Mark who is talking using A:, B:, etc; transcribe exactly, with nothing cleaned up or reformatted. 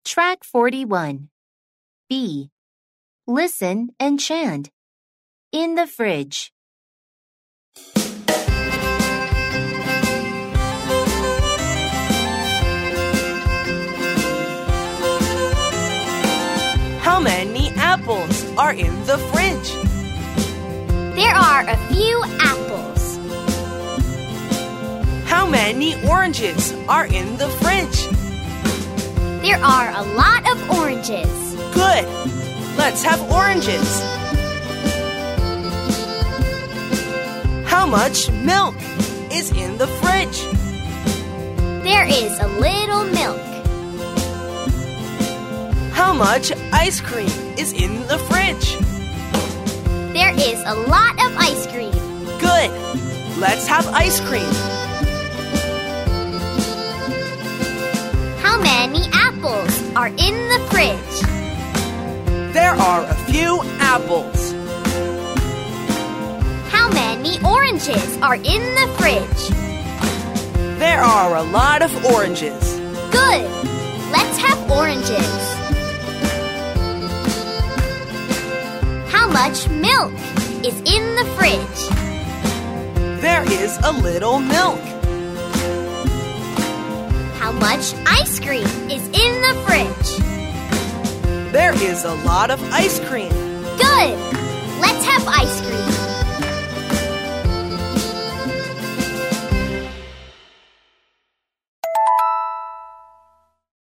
A: Track forty-one. B. Listen and chant. In the fridge.
B: How many apples are in the fridge?
C: There are a few apples.
B: How many oranges are in the fridge?
C: There are a lot of oranges.
B: Good! Let's have oranges. How much milk is in the fridge?
C: There is a little milk.
B: How much ice cream is in the fridge?
C: There is a lot of ice cream.
B: Good! Let's have ice cream.
C: How many apples are in the fridge?
B: There are a few apples.
C: How many oranges are in the fridge?
B: There are a lot of oranges.
C: Good! Let's have oranges. How much milk is in the fridge?
B: There is a little milk.
C: How much ice cream is in the fridge?
B: There is a lot of ice cream.
C: Good! Let's have ice cream.